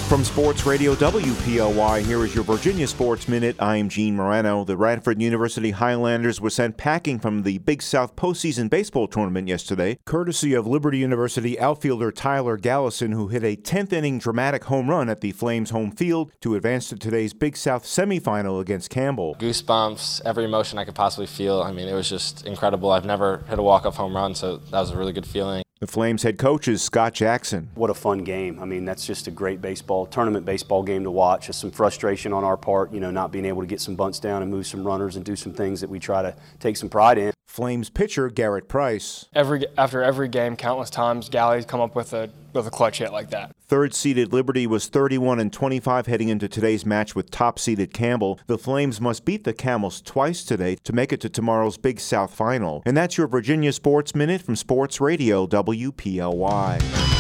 From Sports Radio WPLY, here is your Virginia Sports Minute. I'm Gene Moreno. The Radford University Highlanders were sent packing from the Big South postseason baseball tournament yesterday, courtesy of Liberty University outfielder Tyler Gallison, who hit a 10th-inning dramatic home run at the Flames' home field to advance to today's Big South semifinal against Campbell. Goosebumps, every emotion I could possibly feel. I mean, it was just incredible. I've never hit a walk-off home run, so that was a really good feeling. The Flames head coach is Scott Jackson. What a fun game. I mean, that's just a great tournament baseball game to watch. Just some frustration on our part, not being able to get some bunts down and move some runners and do some things that we try to take some pride in. Flames pitcher Garrett Price. After every game, countless times, Gally's come up with a clutch hit like that. Third-seeded Liberty was 31-25 heading into today's match with top-seeded Campbell. The Flames must beat the Camels twice today to make it to tomorrow's Big South final. And that's your Virginia Sports Minute from Sports Radio WPLY.